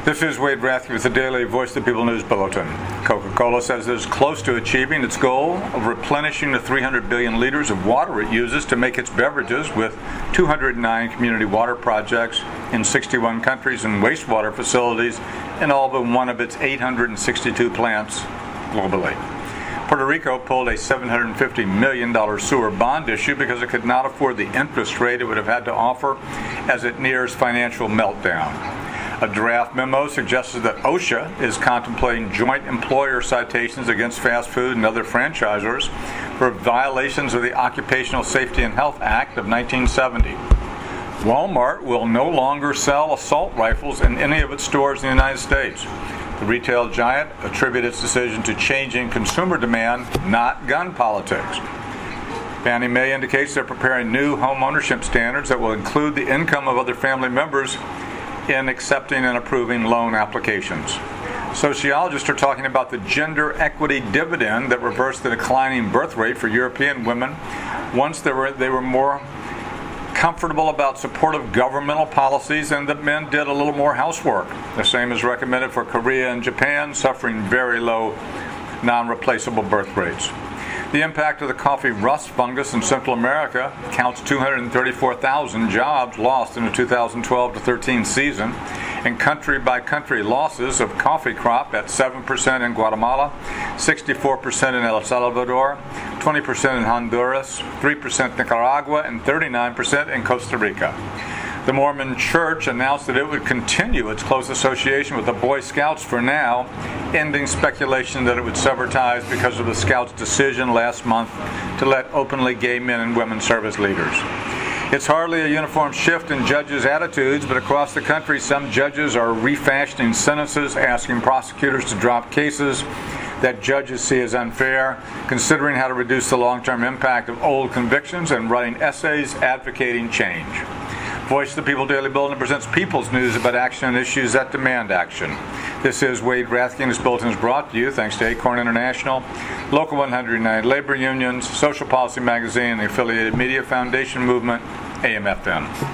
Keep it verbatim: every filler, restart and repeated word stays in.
This is Wade Rathke with the Daily Voice of the People News Bulletin. Coca-Cola says it is close to achieving its goal of replenishing the three hundred billion liters of water it uses to make its beverages with two hundred nine community water projects in sixty-one countries and wastewater facilities in all but one of its eight hundred sixty-two plants globally. Puerto Rico pulled a seven hundred fifty million dollars sewer bond issue because it could not afford the interest rate it would have had to offer as it nears financial meltdown. A draft memo suggested that OSHA is contemplating joint employer citations against fast food and other franchisors for violations of the Occupational Safety and Health Act of nineteen seventy. Walmart will no longer sell assault rifles in any of its stores in the United States. The retail giant attributed its decision to changing consumer demand, not gun politics. Fannie Mae indicates they're preparing new home ownership standards that will include the income of other family members in accepting and approving loan applications. Sociologists are talking about the gender equity dividend that reversed the declining birth rate for European women once they were, they were more comfortable about supportive governmental policies and that men did a little more housework. The same is recommended for Korea and Japan, suffering very low non-replaceable birth rates. The impact of the coffee rust fungus in Central America counts two hundred thirty-four thousand jobs lost in the two thousand twelve to thirteen season, and country-by-country losses of coffee crop at seven percent in Guatemala, sixty-four percent in El Salvador, twenty percent in Honduras, three percent in Nicaragua, and thirty-nine percent in Costa Rica. The Mormon Church announced that it would continue its close association with the Boy Scouts for now, ending speculation that it would sever ties because of the Scouts' decision last month to let openly gay men and women serve as leaders. It's hardly a uniform shift in judges' attitudes, but across the country, some judges are refashioning sentences, asking prosecutors to drop cases that judges see as unfair, considering how to reduce the long-term impact of old convictions, and writing essays advocating change. Voice of the People Daily Bulletin presents people's news about action and issues that demand action. This is Wade Rathke, and this bulletin is brought to you thanks to Acorn International, Local one hundred United Labor Unions, Social Policy Magazine, and the affiliated Media Foundation Movement, A M F M.